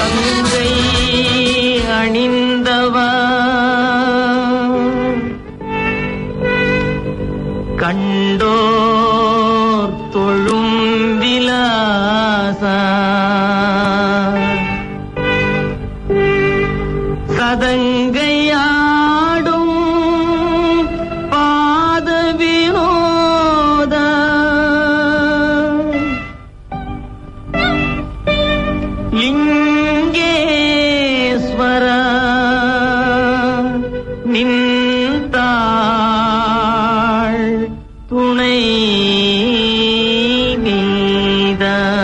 மங்கை அணிந்தவா கண்டோர் தொழும் விலாசா சதங்கையாடும் பாத வினோத லிங்கேஸ்வர நின்றாள் துணை நீத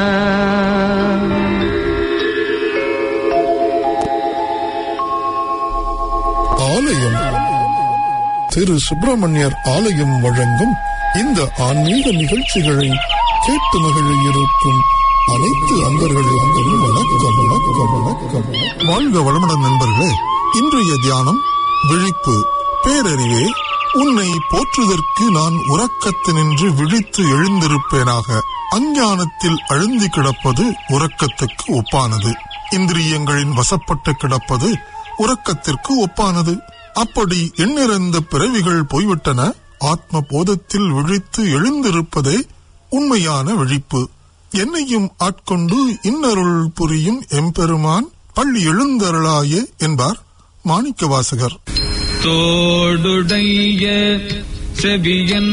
ஆலயம் திரு சுப்பிரமணியர் ஆலயம் வழங்கும் இந்த ஆன்மீக நிகழ்ச்சிகளை கேட்டு மகிழ இருக்கும் அனைத்து அன்பர்களுக்கும் வணக்கம் வணக்கம் வணக்கம். வாழ்க வளமுடன் நண்பர்களே. இன்றைய தியானம் விழிப்பு. பேரறிவே, உன்னை போற்றுதற்கு நான் உறக்கத்தினின்று விழித்து எழுந்திருப்பேனாக. அஞ்ஞானத்தில் அழுந்தி கிடப்பது உறக்கத்துக்கு ஒப்பானது. இந்திரியங்களின் வசப்பட்டு கிடப்பது உறக்கத்திற்கு ஒப்பானது. அப்படி எண்ணிறந்த பிறவிகள் போய்விட்டன. ஆத்ம போதத்தில் விழித்து எழுந்திருப்பதே உண்மையான விழிப்பு. என்னையும் ஆட்கொண்டு இன்னருள் புரியும் எம்பெருமான் பள்ளி எழுந்தருளாயே என்பார் மாணிக்கவாசகர். தோடுடைய செவியன்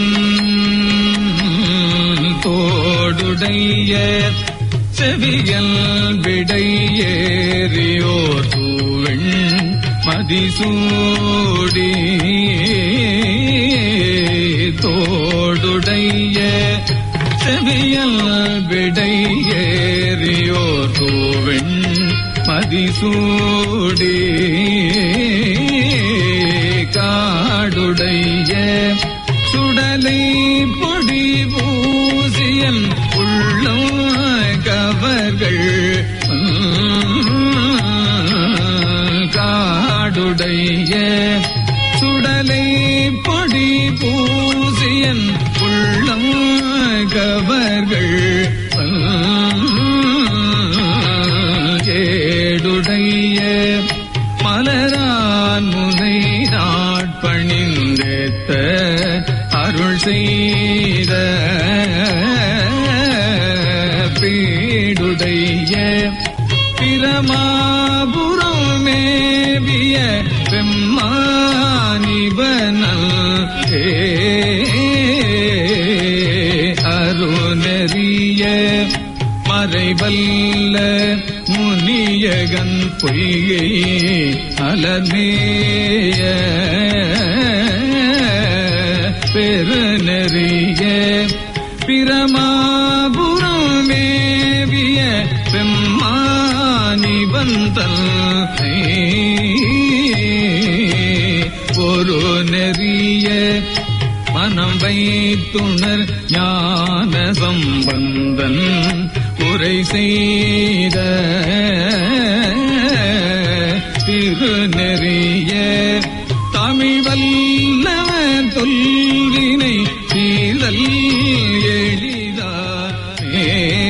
தோடுடைய செவியல் விடை ஏறியோர் தூவெண் மதிசூடி தோடுடைய செவியல் விடை ஏறியோர் தூவெண் மதிசூடி காடுடைய சுடலை பொடி பூசியன் உள்ளம் கவர்கள் காடுடைய சுடலை பொடி பூசியன் உள்ளம் கவர்கள் ஏடுடைய மலரான் முனை நாட்பணிந்தேத்த அருள் செய்த பீடுடைய பிரமாபுரம் மேவிய பெம்மானிவனல் அருணறிய மறைவல்ல முனியகன் பொய்கை அலமேய பெருநெறிய பிரமாபுரம் மேவிய பெம்மானி வந்தல் ஒரு நெறிய மனம் வைத்துணர் ஞான சம்பந்தன் உரை செய்த திருநெறிய தமிழ் வல்லவன் தொல்வினை தீரல் எளிதானே.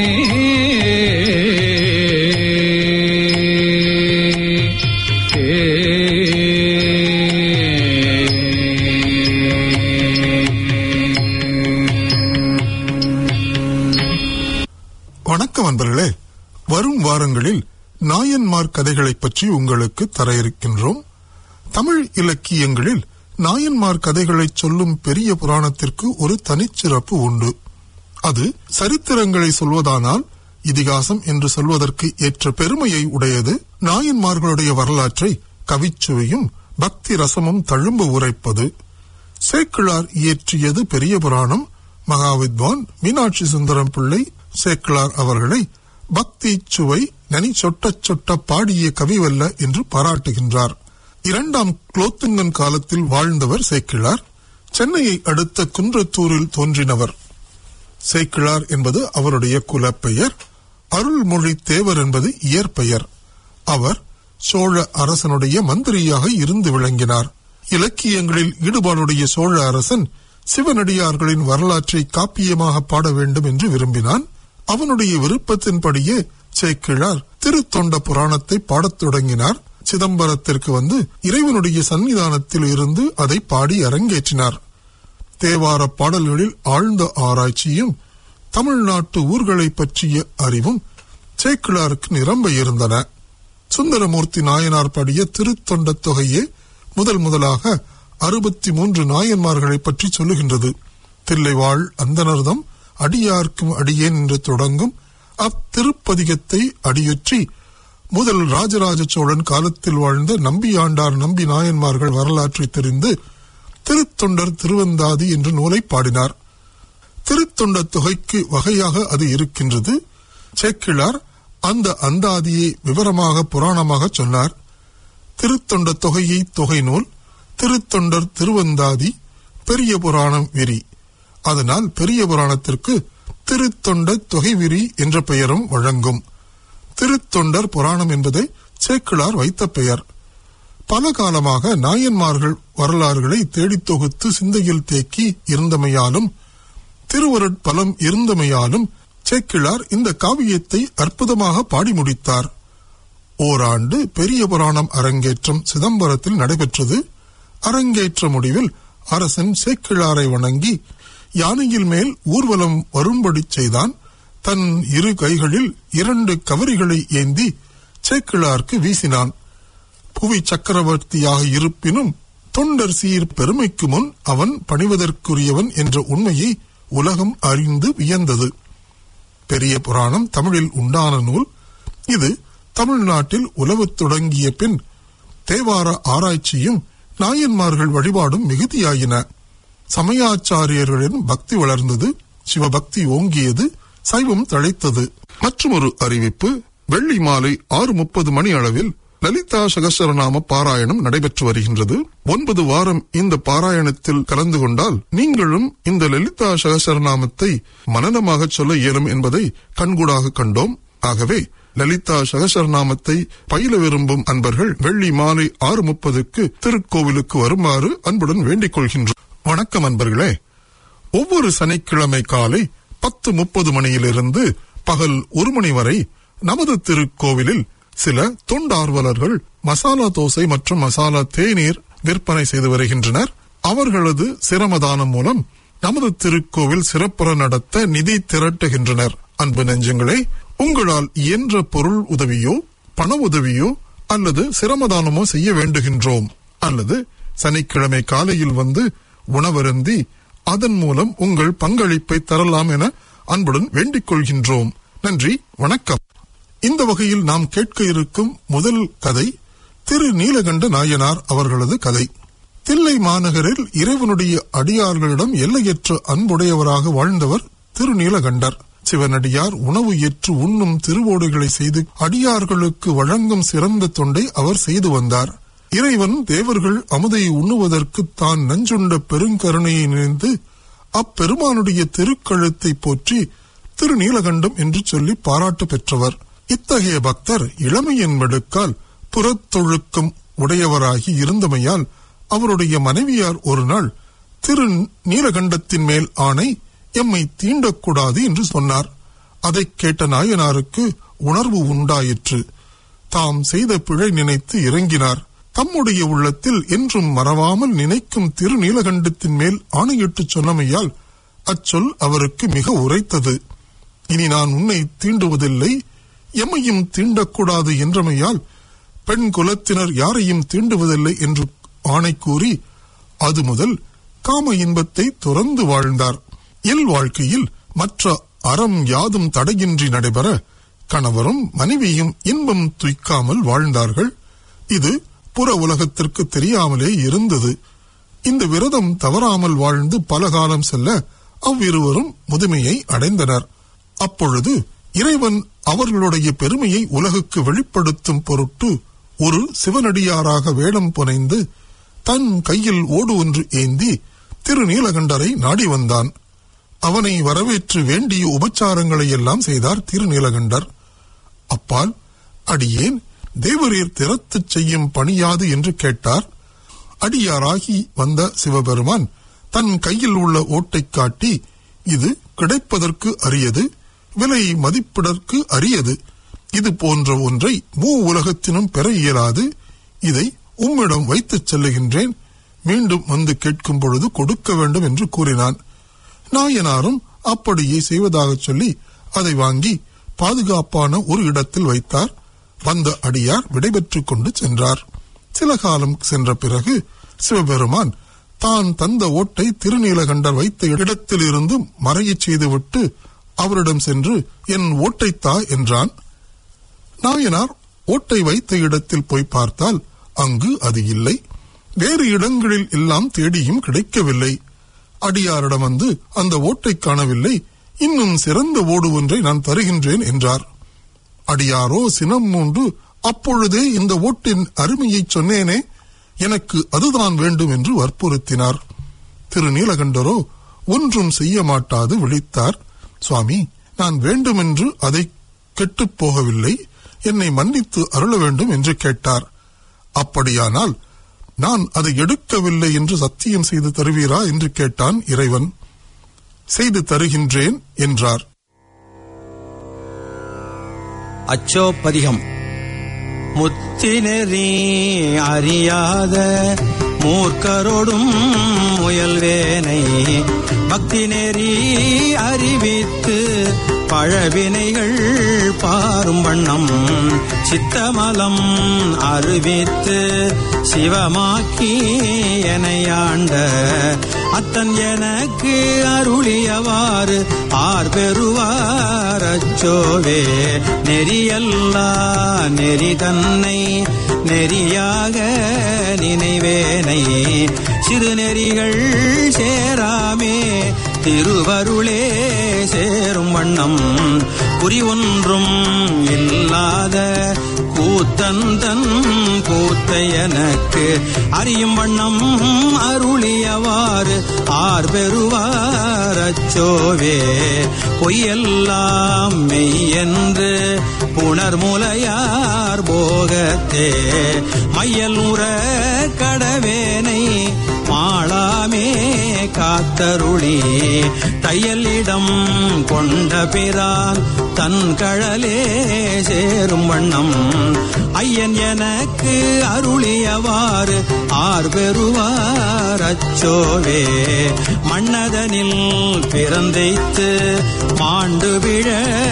வணக்கம் அன்பர்களே. வரும் வாரங்களில் நாயன்மார் கதைகளை பற்றி உங்களுக்கு தர இருக்கின்றோம். தமிழ் இலக்கியங்களில் நாயன்மார் கதைகளை சொல்லும் பெரிய புராணத்திற்கு ஒரு தனிச்சிறப்பு உண்டு. அது சரித்திரங்களை சொல்வதானால் இதிகாசம் என்று சொல்வதற்கு ஏற்ற பெருமையை உடையது. நாயன்மார்களுடைய வரலாற்றை கவிச்சுவையும் பக்தி ரசமும் தழும்ப உரைப்பது. சேக்கிழார் இயற்றியது பெரிய புராணம். மகாவித்வான் மீனாட்சி சுந்தரம் பிள்ளை சேக்கிழார் அவர்களை பக்தி சுவை நனி சொட்ட சொட்ட பாடிய கவிவல்ல என்று பாராட்டுகின்றார். 2ஆம் குலோத்துங்கன் காலத்தில் வாழ்ந்தவர் சேக்கிழார். சென்னையை அடுத்த குன்றத்தூரில் தோன்றினவர். சேக்கிழார் என்பது அவருடைய குலப்பெயர். அருள்மொழி தேவர் என்பது இயற்பெயர். அவர் சோழ அரசனுடைய மந்திரியாக இருந்து விளங்கினார். இலக்கியங்களில் ஈடுபாடுடைய சோழ அரசன் சிவனடியார்களின் வரலாற்றை காப்பியமாக பாட வேண்டும் என்று விரும்பினான். அவனுடைய விருப்பத்தின்படியே சேக்கிழார் திருத்தொண்ட புராணத்தை பாடத் தொடங்கினார். சிதம்பரத்திற்கு வந்து இறைவனுடைய சன்னிதானத்தில் இருந்து அதை பாடி அரங்கேற்றினார். தேவார பாடல்களில் ஆழ்ந்த ஆராய்ச்சியும் தமிழ்நாட்டு ஊர்களை பற்றிய அறிவும் சேக்கிழாருக்கு நிரம்ப இருந்தன. சுந்தரமூர்த்தி நாயனார் பாடிய திருத்தொண்ட தொகையே முதலாக 63 நாயன்மார்களை பற்றி சொல்லுகின்றது. தில்லைவாழ் அந்தனர்தம் அடியார்க்கும் அடியேன் என்று தொடங்கும் அத்திருப்பதிகத்தை அடியொற்றி முதல் ராஜராஜ சோழன் காலத்தில் வாழ்ந்த நம்பியாண்டார் நம்பி நாயன்மார்கள் வரலாற்றை தெரிந்து திருத்தொண்டர் திருவந்தாதி என்ற நூலை பாடினார். திருத்தொண்ட தொகைக்கு வகையாக அது இருக்கின்றது. சேக்கிழார் அந்த அந்தாதியை விவரமாக புராணமாக சொன்னார். திருத்தொண்ட தொகையை தொகை நூல், திருத்தொண்டர் திருவந்தாதி, பெரிய புராணம் விரி. அதனால் பெரிய புராணத்திற்கு திருத்தொண்ட தொகை விரி என்ற பெயரும் வழங்கும். திருத்தொண்டர் புராணம் என்பதை சேக்கிழார் வைத்த பெயர். பல காலமாக நாயன்மார்கள் வரலாறுகளை தேடித் தொகுத்து சிந்தையில் தேக்கி இருந்தமையாலும் திருவருட்பலம் இருந்தமையாலும் சேக்கிழார் இந்த காவியத்தை அற்புதமாக பாடி முடித்தார். ஓராண்டு பெரிய புராணம் அரங்கேற்றம் சிதம்பரத்தில் நடைபெற்றது. அரங்கேற்ற முடிவில் அரசன் சேக்கிழாரை வணங்கி யானையில் மேல் ஊர்வலம் வரும்படி செய்தான். தன் இரு கைகளில் 2 கவரிகளை ஏந்தி சேக்கிழாருக்கு வீசினான். புவி சக்கரவர்த்தியாக இருப்பினும் தொண்டர் சீர் பெருமைக்கு முன் அவன் பணிவதற்குரியவன் என்ற உண்மையை உலகம் அறிந்து வியந்தது. பெரிய புராணம் தமிழில் உண்டான நூல். இது தமிழ்நாட்டில் உலவத் தொடங்கிய பின் தேவார ஆராய்ச்சியும் நாயன்மார்கள் வழிபாடும் மிகுதியாயின. சமயாச்சாரியர்களின் பக்தி வளர்ந்தது, சிவபக்தி ஓங்கியது, சைவம் தழைத்தது. மற்றொரு அறிவிப்பு. வெள்ளி மாலை 6:30 மணி அளவில் லலிதா சகஸ்ரநாம பாராயணம் நடைபெற்று வருகின்றது. 9 வாரம் இந்த பாராயணத்தில் கலந்து கொண்டால் நீங்களும் இந்த லலிதா சகஸ்ரநாமத்தை மனனமாக சொல்ல இயலும் என்பதை கண்கூடாக கண்டோம். ஆகவே லலிதா சகஸ்ரநாமத்தை பயில விரும்பும் அன்பர்கள் வெள்ளி மாலை 6:30க்கு திருக்கோவிலுக்கு வருமாறு அன்புடன் வேண்டிக் கொள்கின்றோம். வணக்கம் அன்பர்களே. ஒவ்வொரு சனிக்கிழமை காலை 10:30 மணியிலிருந்து பகல் 1 மணி வரை நமது திருக்கோவிலில் சில தொண்டார்வலர்கள் மசாலா தோசை மற்றும் மசாலா தேநீர் விற்பனை செய்து வருகின்றனர். அவர்களது சிரமதானம் மூலம் நமது திருக்கோவில் சிறப்புற நடத்த நிதி திரட்டுகின்றனர். அன்பு நெஞ்சங்களே, உங்களால் இயன்ற பொருள் உதவியோ பண உதவியோ அல்லது சிரமதானமோ செய்ய வேண்டுகின்றோம். அல்லது சனிக்கிழமை காலையில் வந்து உணவருந்தி அதன் மூலம் உங்கள் பங்களிப்பை தரலாம் என அன்புடன் வேண்டிக் கொள்கின்றோம். நன்றி, வணக்கம். இந்த வகையில் நாம் கேட்க இருக்கும் முதல் கதை திரு நீலகண்ட நாயனார் அவர்களது கதை. தில்லை மாநகரில் இறைவனுடைய அடியார்களிடம் எல்லையற்ற அன்புடையவராக வாழ்ந்தவர் திரு நீலகண்டர். சிவனடியார் உணவு ஏற்று உண்ணும் திருவோடுகளை செய்து அடியார்களுக்கு வழங்கும் சிறந்த தொண்டை அவர் செய்து வந்தார். இறைவன் தேவர்கள் அமுதை உண்ணுவதற்கு தான் நஞ்சுண்ட பெருங்கருணையை நினைந்து அப்பெருமானுடைய திருக்கழுத்தை போற்றி திருநீலகண்டம் என்று சொல்லி பாராட்டு பெற்றவர். இத்தகைய பக்தர் இளமையின் மெடுக்கால் புறத்தொழுக்கம் உடையவராகி இருந்தமையால் அவருடைய மனைவியார் ஒரு நாள் திரு நீலகண்டத்தின் மேல் ஆணை, எம்மை தீண்டக்கூடாது என்று சொன்னார். அதை கேட்ட நாயனாருக்கு உணர்வு உண்டாயிற்று. தாம் செய்த பிழை நினைத்து இறங்கினார். தம்முடைய உள்ளத்தில் என்றும் மறவாமல் நினைக்கும் திரு நீலகண்டத்தின் மேல் ஆணையிட்டு சொன்னமையால் அச்சொல் அவருக்கு மிக உரைத்தது. இனி நான் உன்னை தீண்டுவதில்லை, எம்மையும் தீண்டக்கூடாது என்றமையால் பெண் குலத்தினர் யாரையும் தீண்டுவதில்லை என்று ஆணை கூறி அது முதல் காம இன்பத்தை துறந்து வாழ்ந்தார். இல் வாழ்க்கையில் மற்ற அறம் யாதும் தடையின்றி நடைபெற கணவரும் மனைவியும் இன்பம் துய்க்காமல் வாழ்ந்தார்கள். இது புற உலகத்திற்கு தெரியாமலே இருந்தது. இந்த விரதம் தவறாமல் வாழ்ந்து பல காலம் செல்ல அவ்விருவரும் முதுமையை அடைந்தனர். அப்பொழுது இறைவன் அவர்களுடைய பெருமையை உலகுக்கு வெளிப்படுத்தும் பொருட்டு ஒரு சிவனடியாராக வேடம் புனைந்து தன் கையில் ஓடு ஒன்று ஏந்தி திரு நீலகண்டரை நாடி வந்தான். அவனை வரவேற்று வேண்டிய உபச்சாரங்களை எல்லாம் செய்தார் திரு நீலகண்டர். அப்பால், அடியேன் தேவரீர் திறத்து செய்யும் பணியாது என்று கேட்டார். அடியாராகி வந்த சிவபெருமான் தன் கையில் உள்ள ஓட்டை காட்டி, இது கிடைப்பதற்கு அரியது, விலை மதிப்பிடற்கு அரியது. இது போன்ற ஒன்றை உலகத்தினும் பெற இயலாது. இதை உம்மிடம் வைத்துச் செல்லுகின்றேன். மீண்டும் வந்து கேட்கும் பொழுது கொடுக்க வேண்டும் என்று கூறினான். நாயனாரும் அப்படியே செய்வதாக சொல்லி அதை வாங்கி பாதுகாப்பான ஒரு இடத்தில் வைத்தார். வந்த அடியார் விடைபெற்றுக் கொண்டு சென்றார். சில காலம் சென்ற பிறகு சிவபெருமான் தான் தந்த ஓட்டை திருநீலகண்டர் வைத்த இடத்தில் இருந்து மறையச் செய்துவிட்டு அவரிடம் சென்று என் ஓட்டைத்தா என்றான். நாயனார் ஓட்டை வைத்த இடத்தில் போய் பார்த்தால் அங்கு அது இல்லை. வேறு இடங்களில் எல்லாம் தேடியும் கிடைக்கவில்லை. அடியாரிடம் வந்து அந்த ஓட்டை காணவில்லை, இன்னும் சிறந்த ஓடு ஒன்றை நான் தருகின்றேன் என்றார். அடியாரோ சினம் மூண்டு, அப்பொழுதே இந்த ஓட்டின் அருமையை சொன்னேனே, எனக்கு அதுதான் வேண்டும் என்று வற்புறுத்தினார். திருநீலகண்டரோ ஒன்றும் செய்ய மாட்டாது விழித்தார். சுவாமி, நான் வேண்டுமென்று அதை கெட்டுப் போகவில்லை, என்னை மன்னித்து அருள வேண்டும் என்று கேட்டார். அப்படியானால் நான் அதை எடுக்கவில்லை என்று சத்தியம் செய்து தருவீரா என்று கேட்டான் இறைவன். செய்து தருகின்றேன் என்றார். அச்சோப்பதிகம். முத்தினெறி அறியாத மூர்க்கரோடும் முயல்வேனை பக்தி நெறி அறிவித்து பழவினைகள் பாரும் வண்ணம் சித்தமலம் அறிவித்து சிவமாக்கி எனையாண்ட அத்தன் எனக்கு அருளியவாறு ஆர் பெறுவார் அச்சோவே. நெறியல்லா நெறி தன்னை நெறியாக நினைவேனை சிறுநெறிகள் சேராமே திருவருளே சேரும் வண்ணம் குறி ஒன்றும் இல்லாத கூத்தந்தன் கூத்தை எனக்கு அறியும் வண்ணம் அருளியவாறு ஆர் பெறுவார் அச்சோவே. பொய்யெல்லாம் மெய்யென்று புணர்முலையார் போகத்தே மையல் உற கடவேனை மாளாமே காத்தருளி தையலிடம் கொண்ட பிரான் தன் கழலே சேரும் வண்ணம் ஐயன் எனக்கு அருளியவாறு ஆர் பெறுவார் அச்சோவே. மன்னதனில் பிறந்தைத்து மாண்டு விழ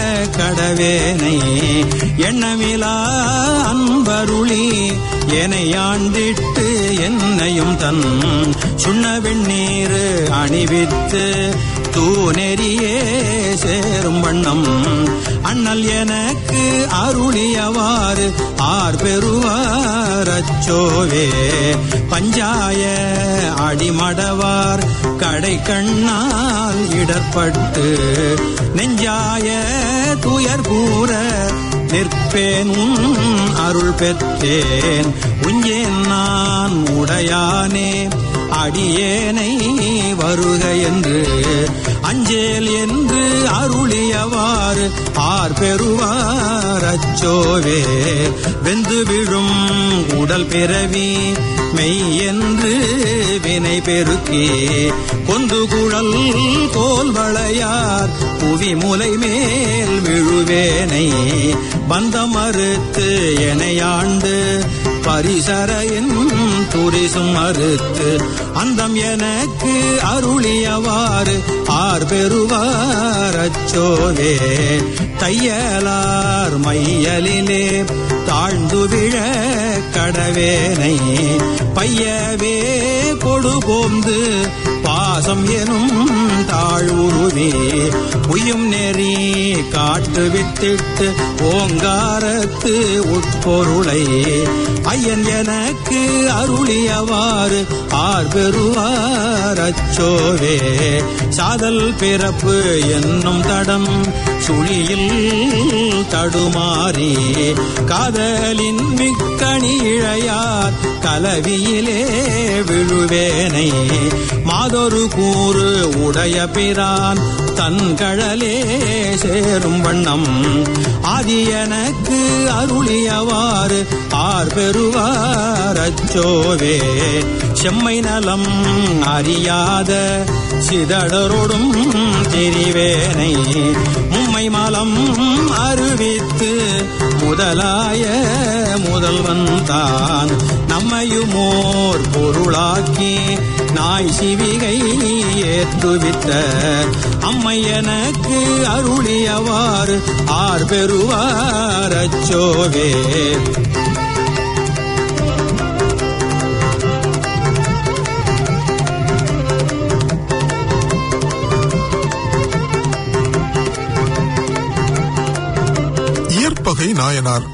கடவேனை எண்ணமிலா அன்பருளி என்னை ஆண்டிட்டு என்னையும் தன் சுண்ண வெண்ணீர் அணிவித்து தூநெறியே சேரும் வண்ணம் அண்ணல் எனக்கு அருளியவாறு ஆர் பெறுவார் அச்சோவே. பஞ்சாய அடிமடவார் கடை கண்ணால் இடர்பட்டு நெஞ்சாய துயர் கூற நிற்பேன் அருள் பெற்றேன் உஞ்சேன் நான் உடையானே அடியேனை வருக என்று அஞ்சேல் என்று அருளியவாறு ஆர் பெறுவார் அச்சோவே. வெந்து விழும் உடல் பிறவி மெய் என்று வினை பெருக்கி கொந்து குழல் கோல் வளையார் புவி முலை மேல் விழுவேனை பந்த மறுத்து எனையாண்டு பரிசரையின் துரிசும் மறுத்து அந்தம் எனக்கு அருளியவாறு ஆர் பெறுவார் அச்சோவே. தையலார் மையலிலே தாழ்ந்து விழ கடவேனை பையவே கொடுபோந்து பாசம் எனும் தாழ்வுருவி உயும் நெறி காட்டு வித்திட்டு ஓங்காரத்து உட்பொருளை ஐயன் எனக்கு அருளியவாறு ஆர் பெறுவார் அச்சோவே. சாதல் பிறப்பு என்னும் தடம் சுழியில் தடுமாறி காதலின் மிக்கணி இழையார் கலவியிலே விழுவேனை மாதொரு கூறு உடைய பிரான் தன்கழலே சேரும் வண்ணம் ஆதி எனக்கு அருளியவாறு ஆர் பெறுவார் அச்சோவே. செம்மை நலம் அறியாத சிதடரோடும் திரிவேனை மும்மை மலம் அறிவித்து முதலாய முதல்வன் தான் நம்மையுமோர் பொருளாக்கி நாய் சிவிகை ஏற்றுவித்த அம்மை எனக்கு அருளியவாறு ஆர் பெறுவார் அச்சோவே. இயற்பகை நாயனார்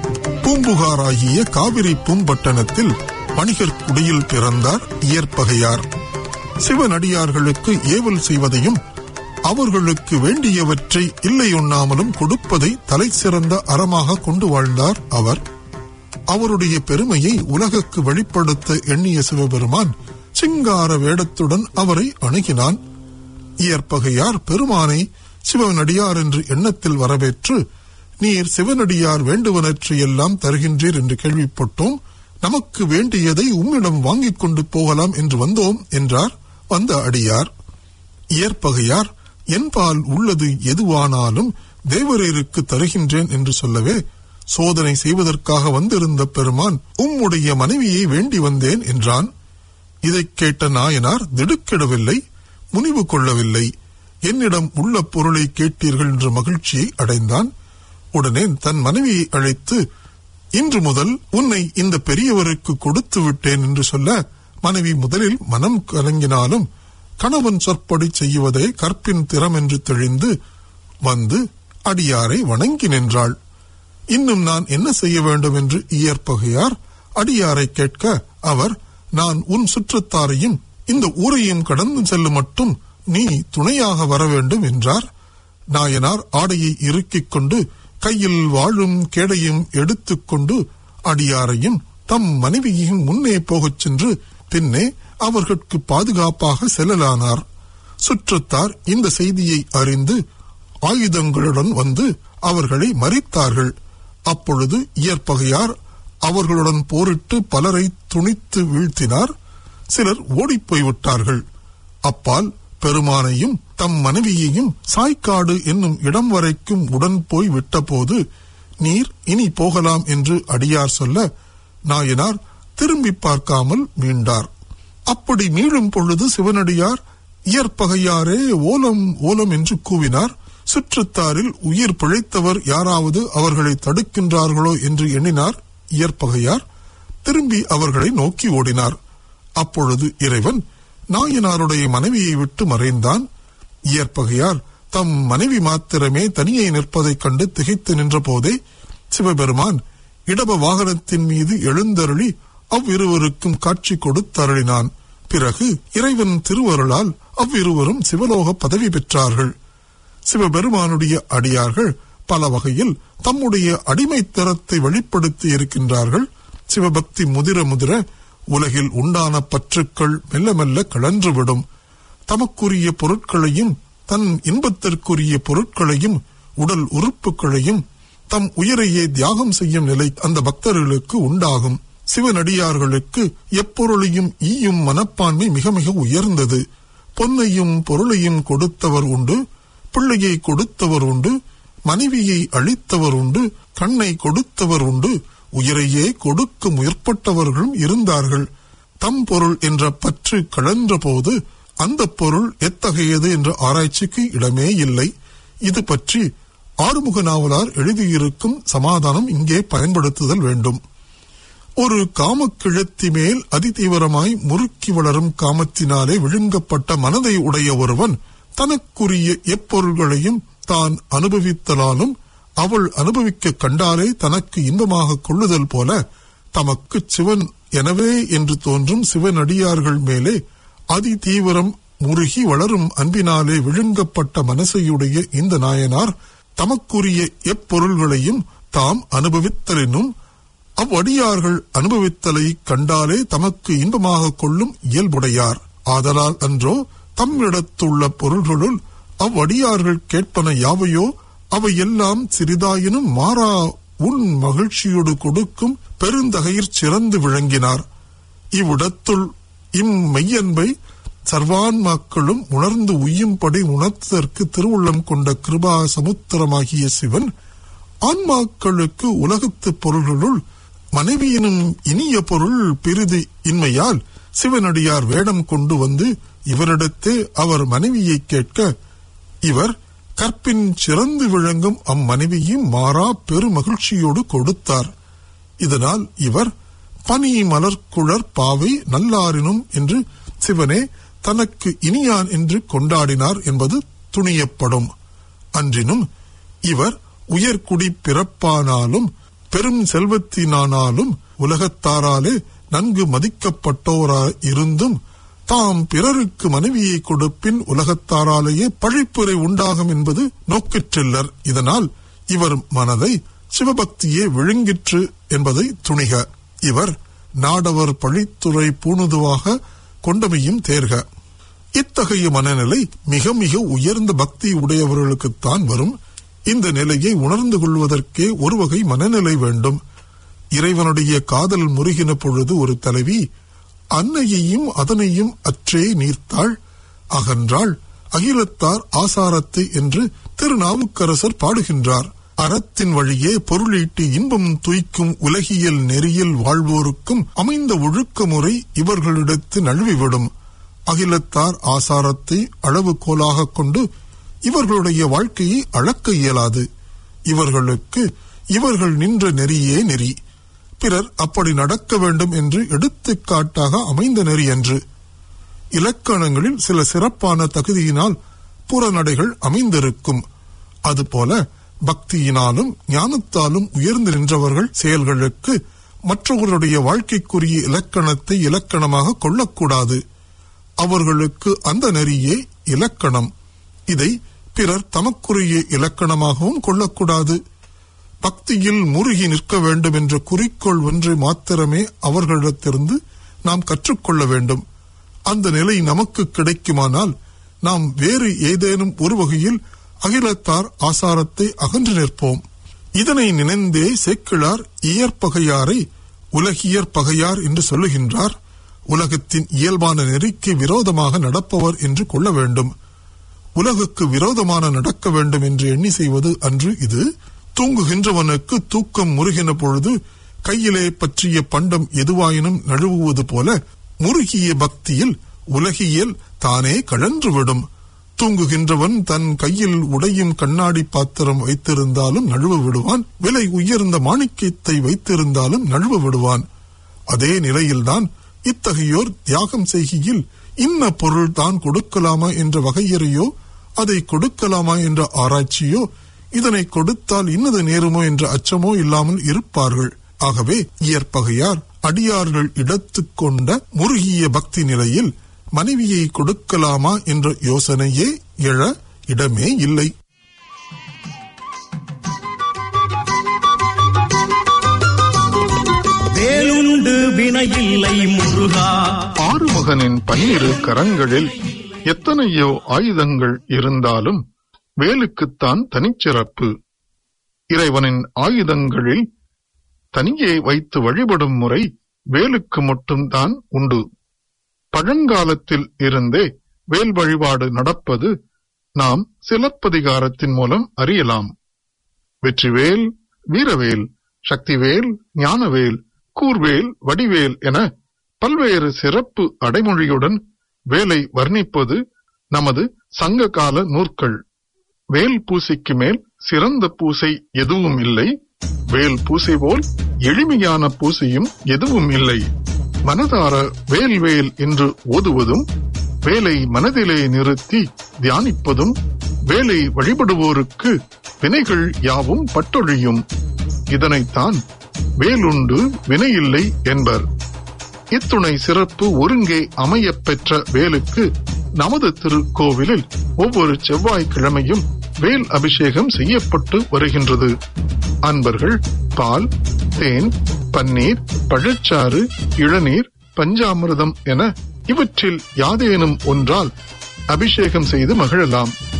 பூம்புகாராகிய காவிரி பூம்பட்டணத்தில் வணிகர் குடியில் பிறந்தார் இயற்பகையார். சிவனடியார்களுக்கு ஏவல் செய்வதையும் அவர்களுக்கு வேண்டியவற்றை இல்லையொண்ணாமலும் கொடுப்பதை தலை சிறந்த அறமாக கொண்டு வாழ்ந்தார் அவர். அவருடைய பெருமையை உலகுக்கு வெளிப்படுத்த எண்ணிய சிவபெருமான் சிங்கார வேடத்துடன் அவரை அணுகினான். இயற்பகையார் பெருமானை சிவனடியார் என்று எண்ணத்தில் வரவேற்று, நீர் சிவனடியார் வேண்டுவனற்றையெல்லாம் தருகின்றீர் என்று கேள்விப்பட்டோம், நமக்கு வேண்டியதை உம்மிடம் வாங்கிக் கொண்டு போகலாம் என்று வந்தோம் என்றார் வந்த அடியார். இயற்பகையார் என்பால் உள்ளது எதுவானாலும் தேவரேருக்கு தருகின்றேன் என்று சொல்லவே, சோதனை செய்வதற்காக வந்திருந்த பெருமான் உம்முடைய மனைவியை வேண்டி வந்தேன் என்றான். இதைக் கேட்ட நாயனார் திடுக்கிடவில்லை, முனிவு கொள்ளவில்லை. என்னிடம் உள்ள பொருளை கேட்டீர்கள் என்ற மகிழ்ச்சியை அடைந்தான். உடனே தன் மனைவியை அழைத்து, இன்று முதல் உன்னை இந்த பெரியவருக்கு கொடுத்து விட்டேன் என்று சொல்ல, மனைவி முதலில் மனம் கலங்கினாலும் கணவன் சொற்படி செய்வதே கற்பின் திறம் என்று தெளிந்து வந்து அடியாரை வணங்கி நின்றாள். இன்னும் நான் என்ன செய்ய வேண்டும் என்று இயற்பகையார் அடியாரை கேட்க, அவர், நான் உன் சுற்றத்தாரையும் இந்த ஊரையும் கடந்து செல்லும் மட்டும் நீ துணையாக வர வேண்டும் என்றார். நாயனார் ஆடையை இறுக்கிக் கொண்டு கையில் வாழும் கேடையும் எடுத்துக்கொண்டு அடியாரையும் தம் மனைவியையும் முன்னே போகச் சென்று பின்னே அவர்களுக்கு பாதுகாப்பாக செல்லலானார். சுற்றத்தார் இந்த செய்தியை அறிந்து ஆயுதங்களுடன் வந்து அவர்களை மறித்தார்கள். அப்பொழுது இயற்பகையார் அவர்களுடன் போரிட்டு பலரை துணித்து வீழ்த்தினார். சிலர் ஓடிப்போய்விட்டார்கள். அப்பால் பெருமானையும் தம் மனைவியையும் சாய்க்காடு என்னும் இடம் வரைக்கும் உடன் போய் விட்டபோது, நீர் இனி போகலாம் என்று அடியார் சொல்ல, நாயனார் திரும்பி பார்க்காமல் மீண்டார். அப்படி மீளும் பொழுது சிவனடியார், இயற்பகையாரே ஓலம் ஓலம் என்று கூவினார். சுற்றத்தாரில் உயிர் பிழைத்தவர் யாராவது அவர்களை தடுக்கின்றார்களோ என்று எண்ணினார் இயற்பகையார். திரும்பி அவர்களை நோக்கி ஓடினார். அப்பொழுது இறைவன் நாயனாருடைய மனைவியை விட்டு மறைந்தான். இயற்பகையார் தம் மனைவி மாத்திரமே தனியே நிற்பதைக் கண்டு திகைத்து நின்ற போதே சிவபெருமான் இடப வாகனத்தின் மீது எழுந்தருளி அவ்விருவருக்கும் காட்சி கொடுத்தருளினான். பிறகு இறைவன் திருவருளால் அவ்விருவரும் சிவலோக பதவி பெற்றார்கள். சிவபெருமானுடைய அடியார்கள் பல வகையில் தம்முடைய அடிமைத்தரத்தை வெளிப்படுத்தி இருக்கின்றார்கள். சிவபக்தி முதிர முதிர உலகில் உண்டான பற்றுக்கள் மெல்ல மெல்ல கழன்றுவிடும். தமக்குரிய பொருட்களையும் தன் இன்பத்திற்குரிய பொருட்களையும் உடல் உறுப்புகளையும் தம் உயிரையே தியாகம் செய்யும் நிலை அந்த பக்தர்களுக்கு உண்டாகும். சிவனடியார்களுக்கு எப்பொருளையும் ஈயும் மனப்பான்மை மிக மிக உயர்ந்தது. பொன்னையும் பொருளையும் கொடுத்தவர் உண்டு, பிள்ளையை கொடுத்தவர் உண்டு, மனைவியை அளித்தவர் உண்டு, கண்ணை கொடுத்தவர் உண்டு, உயிரையே கொடுக்க முற்பட்டவர்களும் இருந்தார்கள். தம் பொருள் என்ற பற்று கழன்ற போது அந்த பொருள் எத்தகையது என்ற ஆராய்ச்சிக்கு இடமே இல்லை. இது பற்றி ஆறுமுக நாவலார் எழுதியிருக்கும் சமாதானம் இங்கே பயன்படுத்துதல் வேண்டும். ஒரு காமக்கிழத்தி மேல் அதிதீவிரமாய் முறுக்கி வளரும் காமத்தினாலே விழுங்கப்பட்ட மனதை உடைய ஒருவன் தனக்குரிய எப்பொருள்களையும் தான் அனுபவித்தலாலும் அவள் அனுபவிக்க கண்டாலே தனக்கு இன்பமாக கொள்ளுதல் போல தமக்கு சிவன் எனவே என்று தோன்றும் சிவனடியார்கள் மேலே அதி தீவிரம் முருகி வளரும் அன்பினாலே விழுங்கப்பட்ட மனசையுடைய இந்த நாயனார் தமக்குரிய எப்பொருள்களையும் தாம் அனுபவித்தலினும் அவ்வடியார்கள் அனுபவித்தலை கண்டாலே தமக்கு இன்பமாக கொள்ளும் இயல்புடையார். ஆதலால் அன்றோ தம்மிடத்துள்ள பொருள்களுள் அவ்வடியார்கள் கேட்பன யாவையோ அவையெல்லாம் சிறிதாயினும் மாறா உன் மகிழ்ச்சியோடு கொடுக்கும் பெருந்தகையிற் சிறந்து விளங்கினார். இவ்விடத்துள் இம்மெய்யன்பை சர்வான்மாக்களும் உணர்ந்து உய்யும்படி உணர்த்ததற்கு திருவுள்ளம் கொண்ட கிருபா சமுத்திரமாகிய சிவன் ஆன்மாக்களுக்கு உலகத்து பொருள்களுள் மனைவியினும் இனிய பொருள் பிரிது இன்மையால் சிவனடியார் வேடம் கொண்டு வந்து இவரிடத்தே அவர் மனைவியை கேட்க, இவர் கற்பின் சிறந்து விளங்கும் அம்மனைவியும் மாறா பெரு மகிழ்ச்சியோடு கொடுத்தார். இதனால் இவர் பனி மலர்குழற் பாவை நல்லாரினும் என்று சிவனே தனக்கு இனியான் என்று கொண்டாடினார் என்பது துணியப்படும். அன்றினும் இவர் உயர்குடி பிறப்பானாலும் பெரும் செல்வத்தினானாலும் உலகத்தாராலே நன்கு மதிக்கப்பட்டோராய் இருந்தும் தாம் பிறருக்கு மனைவியை கொடுப்பின் உலகத்தாராலேயே பழிப்புரை உண்டாகும் என்பது நோக்கிற்றெல்லர். இதனால் இவர் மனதை சிவபக்தியே விழுங்கிற்று என்பதை துணிக. இவர் நாடவர் பழித்துறை பூணுதுவாக கொண்டமையும் தேர்க. இத்தகைய மனநிலை மிக மிக உயர்ந்த பக்தி உடையவர்களுக்குத்தான் வரும். இந்த நிலையை உணர்ந்து கொள்வதற்கே ஒரு வகை மனநிலை வேண்டும். இறைவனுடைய காதல் முருகின பொழுது ஒரு தலைவி அன்னையையும் அதனையும் அற்றே நீர்த்தாள் அகன்றாள் அகிலத்தார் ஆசாரத்தை என்று திருநாவுக்கரசர் பாடுகின்றார். அறத்தின் வழியே பொருளீட்டி இன்பம் துய்க்கும் உலகியல் நெறியில் வாழ்வோருக்கும் அமைந்த ஒழுக்க முறை இவர்களிடத்து நழுவிவிடும். அகிலத்தார் ஆசாரத்தை அளவுகோலாக கொண்டு இவர்களுடைய வாழ்க்கையை அளக்க இயலாது. இவர்களுக்கு இவர்கள் நின்ற நெறியே நெறி, பிறர் அப்படி நடக்க வேண்டும் என்று எடுத்துக்காட்டாக அமைந்த நெறி என்று. இலக்கணங்களில் சில சிறப்பான தகுதியினால் புறநடைகள் அமைந்திருக்கும். அதுபோல பக்தியினாலும் ஞானத்தாலும் உயர்ந்து நின்றவர்கள் செயல்களுக்கு மற்றவர்களுடைய வாழ்க்கைக்குரிய இலக்கணத்தை இலக்கணமாக கொள்ளக்கூடாது. அவர்களுக்கு அந்த நெறியே இலக்கணம். இதை பிறர் தமக்குரிய இலக்கணமாகவும் கொள்ளக்கூடாது. பக்தியில் முருகி நிற்க வேண்டும் என்ற குறிக்கோள் ஒன்றை மாத்திரமே அவர்களிடத்திலிருந்து நாம் கற்றுக்கொள்ள வேண்டும். அந்த நிலை நமக்கு கிடைக்குமானால் நாம் வேறு ஏதேனும் ஒரு வகையில் அகிலத்தார் ஆசாரத்தை அகன்று நிற்போம். இதனை நினைந்தே சேக்கிழார் இயற்பகையாரை உலகியற் பகையார் என்று சொல்லுகின்றார். உலகத்தின் இயல்பான நெறிக்கு விரோதமாக நடப்பவர் என்று கொள்ள வேண்டும். உலகுக்கு விரோதமான நடக்க வேண்டும் என்று எண்ணி செய்வது அன்று இது. தூங்குகின்றவனுக்கு தூக்கம் முருகின பொழுது கையிலே பற்றிய பண்டம் எதுவாயினும் நழுவுவது போல முருகிய பக்தியில் உலகியல் தானே கழன்றுவிடும். தூங்குகின்றவன் தன் கையில் உடையும் கண்ணாடி பாத்திரம் வைத்திருந்தாலும் நழுவ விடுவான். விலை உயர்ந்த மாணிக்கத்தை வைத்திருந்தாலும் நழுவ விடுவான். அதே நிலையில்தான் இத்தகையோர் தியாகம் செய்கையில் இன்ன பொருள் தான் கொடுக்கலாமா என்ற வகையறையோ அதை கொடுக்கலாமா என்ற ஆராய்ச்சியோ இதனை கொடுத்தால் இன்னது நேருமோ என்ற அச்சமோ இல்லாமல் இருப்பார்கள். ஆகவே இயற்பகையார் அடியார்கள் இடத்துக் கொண்ட முருகிய பக்தி நிலையில் மனைவியை கொடுக்கலாமா என்ற யோசனையே எழ இடமே இல்லை. வேலுண்டு வினையில்லை முருகா. ஆறுமுகனின் 12 கரங்களில் எத்தனையோ ஆயுதங்கள் இருந்தாலும் வேலுக்குத்தான் தனிச்சிறப்பு. இறைவனின் ஆயுதங்களில் தனியே வைத்து வழிபடும் முறை வேலுக்கு மட்டும்தான் உண்டு. பழங்காலத்தில் இருந்தே வேல் வழிபாடு நடப்பது நாம் சிலப்பதிகாரத்தின் மூலம் அறியலாம். வெற்றிவேல், வீரவேல், சக்திவேல், ஞானவேல், கூர்வேல், வடிவேல் என பல்வேறு சிறப்பு அடைமொழியுடன் வேலை வர்ணிப்பது நமது சங்க கால நூற்கள். வேல் பூசைக்கு மேல் சிறந்த பூசை எதுவும் இல்லை. வேல் பூசை போல் எளிமையான பூசையும் எதுவும் இல்லை. மனதார வேல் வேல் என்று ஓதுவதும் வேலை மனதிலே நிறுத்தி தியானிப்பதும் வேலை வழிபடுவோருக்கு வினைகள் யாவும் பட்டொழியும். இதனைத்தான் வேலுண்டு வினையில்லை என்பர். இத்துணை சிறப்பு ஒருங்கே அமையப் பெற்ற வேலுக்கு நமது திருக்கோவிலில் ஒவ்வொரு செவ்வாய்க்கிழமையும் வேல் அபிஷேகம் செய்யப்பட்டு வருகின்றது. அன்பர்கள் பால், தேன், பன்னீர், பழச்சாறு, இளநீர், பஞ்சாமிர்தம் என இவற்றில் யாதேனும் ஒன்றால் அபிஷேகம் செய்து மகிழலாம்.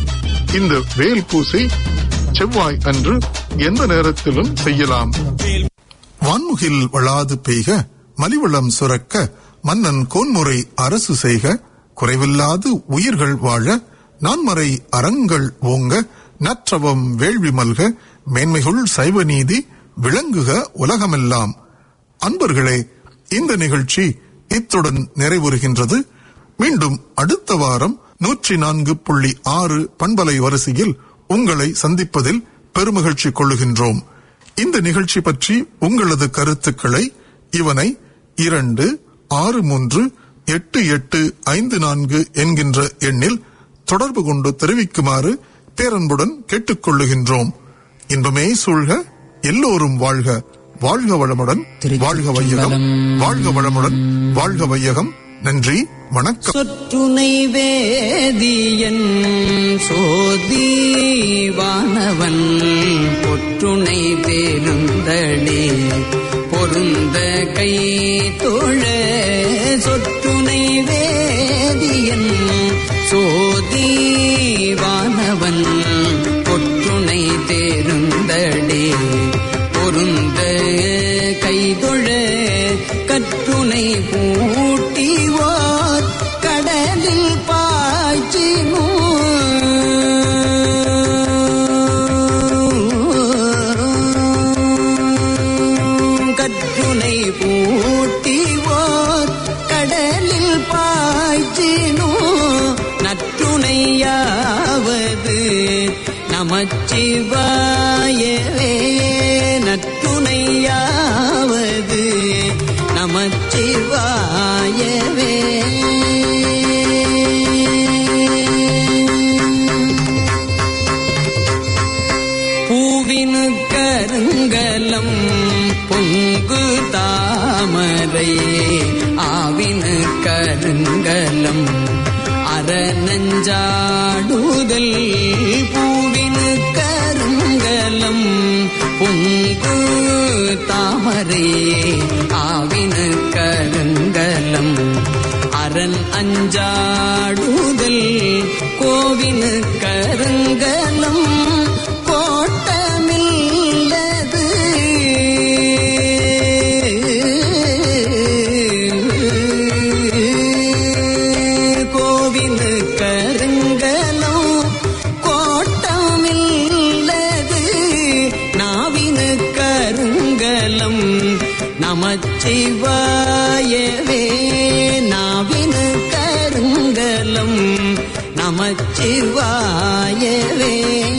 இந்த வேல் பூசை செவ்வாய் அன்று எந்த நேரத்திலும் செய்யலாம். வான்முகில் வளாது பெய்க, மலிவளம் சுரக்க, மன்னன் கோன்முறை அரசு செய்க, குறைவில்லாது உயிர்கள் வாழ, நான்மறை அறங்கள் ஓங்க, நற்றவம் வேள்வி மல்க, மேன்மைகுள் சைவ நீதி விளங்குக உலகமெல்லாம். அன்பர்களே, இந்த நிகழ்ச்சி இத்துடன் நிறைவுறுகின்றது. மீண்டும் அடுத்த வாரம் 104.6 பண்பலை வரிசையில் உங்களை சந்திப்பதில் பெருமகிழ்ச்சி கொள்ளுகின்றோம். இந்த நிகழ்ச்சி பற்றி உங்களது கருத்துக்களை இவனை 26388854 என்கின்ற எண்ணில் தொடர்பு கொண்டு தெரிவிக்குமாறு பேரன்புடன் கேட்டுக்கொள்ளுகின்றோம். இன்பமே சூழ்க, எல்லோரும் வாழ்க, வாழ்க வளமுடன், வாழ்க வையகம், வாழ்க வளமுடன், வாழ்க வையகம். நன்றி, வணக்கம். சொற்றுனை வேதியன் சோதிவானவன் பொற்றுனை தேருந்தளே பொருந்த கை தோழ. சொற்றுனை வேதியன் சோதிவானவன் பொற்றுனை தேருந்தளே பொருந்த கைதொழ. கற்றுனை பூட்டிவோர் கடலில் பாய்ச்சினோ கற்றுனை பூட்டிவோர் கடலில் பாய்ச்சினோ. நற்றுணையாவது நமச்சிவாயவே, நற்றுணையாவது நமச்சிவாயவே. பூவினு கருங்கலம் பொங்கு தாமரை, ஆவினு கருங்கலம் அறநஞ்சாடுதல். பூவினு கருங்கலம் பொங்கு தாமரை, ஆவினு கருங்கலம் அரண் அஞ்சாடுதல். கோவினு கருங்கலம் கோட்டமில்லது. கோவினு கருங்கலம் கோட்டமில்லது. நாவினு கருங்கலம் நமச்சிவாயவே, நாவினு கருங்கலம் நமச்சிவாயவே.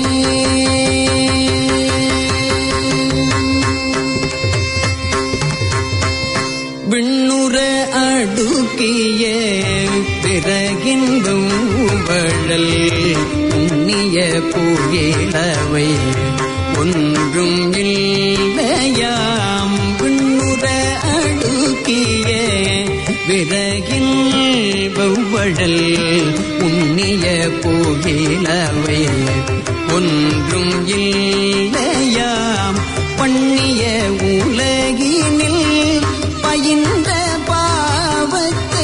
விண்ணுற அடுக்கிய பிறகின்பம் வழல் உண்ணிய புயலவை ஒன்றும் இல்லையாம். விண்ணுற அடுக்கிய விறகின் வெவ்வழல் உண்ணிய புயலவை ஒன்றும் இல்லையாம். பண்ணிய உலகினில் பயின்ற பாவத்தை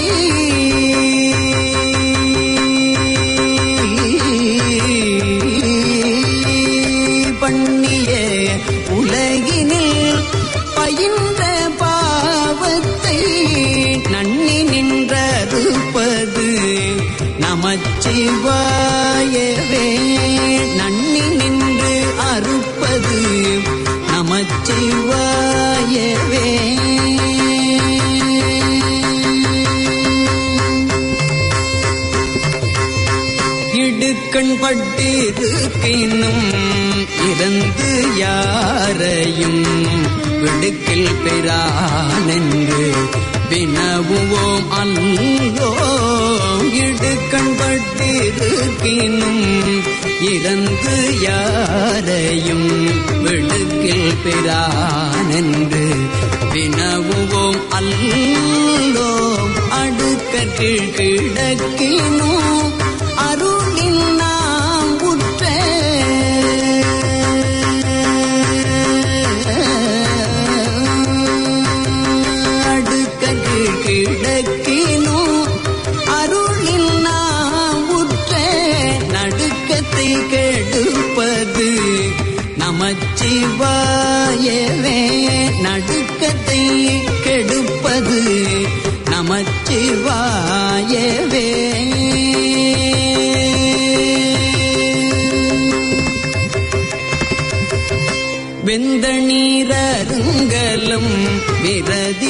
பண்ணிய உலகினில் பயின்ற பாவத்தை நன்னி நின்றறுப்பது நமச்சிவாயவே, நன்னி நின்று அறுப்பது நமச்சிவாயவே. இடுக்கண் பட்டிருக்கினும் இறந்து யாரையும் விடுக்கில் பெறானென்று வினவுவோம் அல்லோ. இடுக்கண் பட்டிருக்கினும் இறந்து யாரையும் விடுக்கில் பெறானென்று வினவுவோம் அல்லோ. அடுக்கீழ் கிடக்கினோ அருளில் நாம் உற்ற அடுக்கீழ் கிடக்கினோ அருளில் நாம் உற்ற நடுக்கத்தை நமச்சிவாயவே நடுக்கத்தை கெடுப்பது நமச்சிவாயவே. வெந்த நீரருங்கலம் விரதி